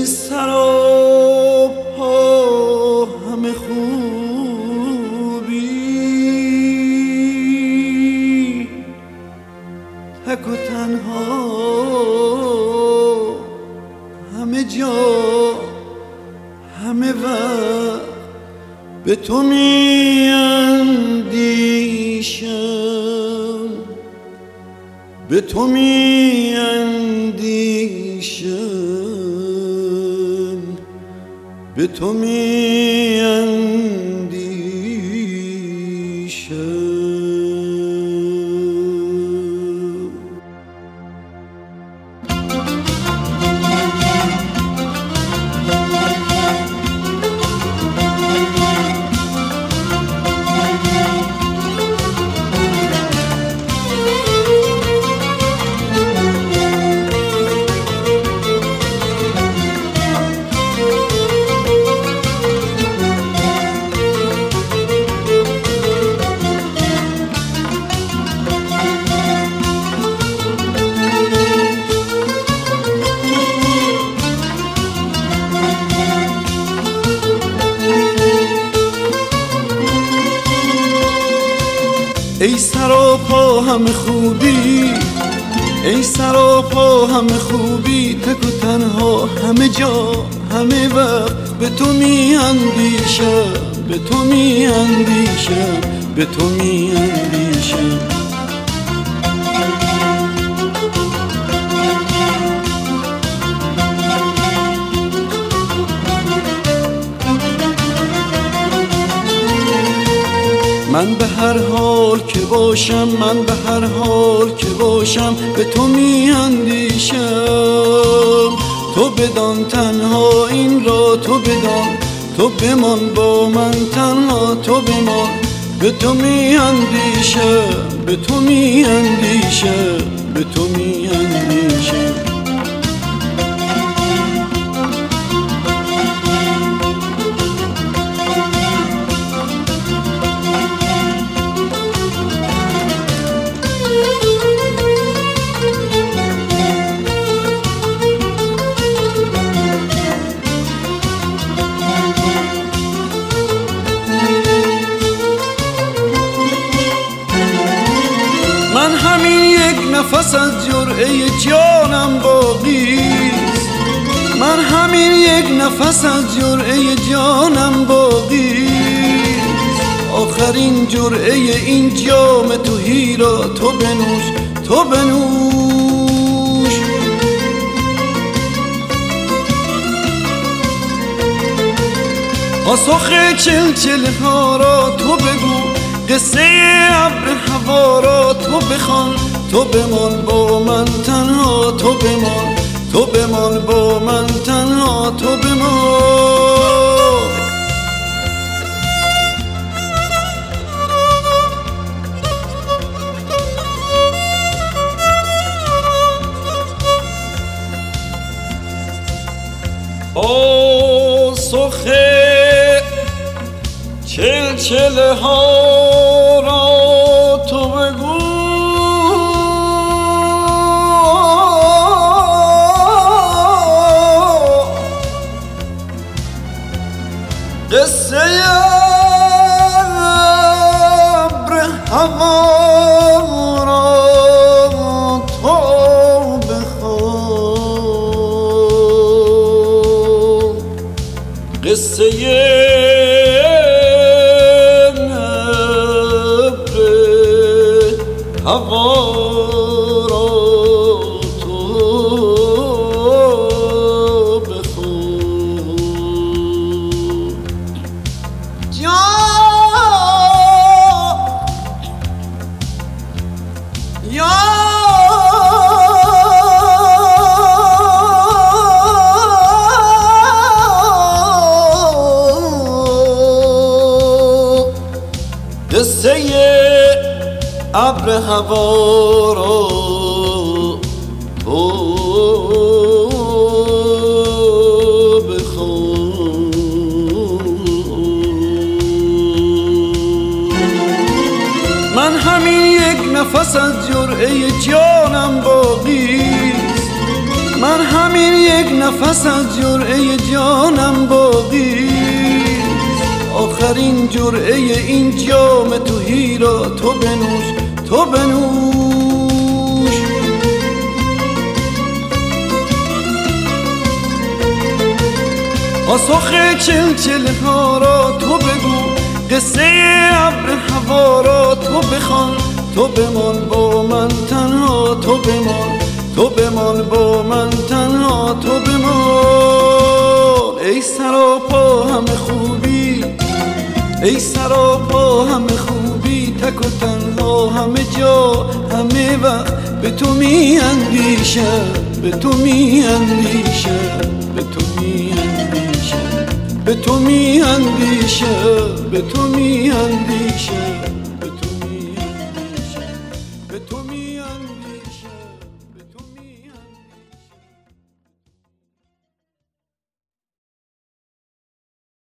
ای سراپا همه خوبی، تک و تنها همه جا همه وقت به تو می اندیشم، به تو می اندیشم، به تو می اندیشم. ای سراپا همه خوبی، ای سراپا همه خوبی، تک و تنها همه جا همه وقت به تو می اندیشم، به تو می اندیشم، به تو می اندیشم. من به هر حال که باشم، من به هر حال که باشم به تو می اندیشم. تو بدان تنها این را، تو بدان، تو بمان با من تنها، تو بمان. به تو می اندیشم، به تو می اندیشم، به تو می اندیشم. من همین یک نفس از جرعه جانم باقیست، من همین یک نفس از جرعه جانم باقیست. آخرین جرعه این جام تهی را تو بنوش، تو بنوش. پاسخ چلچله ها را تو بگو، قصه ابر هوا را تو بخوان. تو بمان با من تنها، تو بمان، تو بمان با من تنها، تو بمان. پاسخ چلچله ها را تو بگو، قصه ابر هوا را تو بخوان. قصه هوا را تو بخون. یا قصه ابر هوا را تو بخون. من همین یک نفس از جرعه جانم باقیست، من همین یک نفس از جرعه جانم باقی، آخرین جرعه این جام تهی را تو بنوش، تو بنوش. پاسخ چلچله ها را تو بگو، قصه ابر هوا را تو بخوان، تو بمان با من تنها، تو بمان، تو بمان با من تنها، تو بمان. ای سراپا همه خوبی، ای سراپا همه خوبی، تک و تنها همه جا همه وقت به تو می اندیشم، به تو می اندیشم، به تو می اندیشم، به تو می اندیشم، به تو می اندیشم.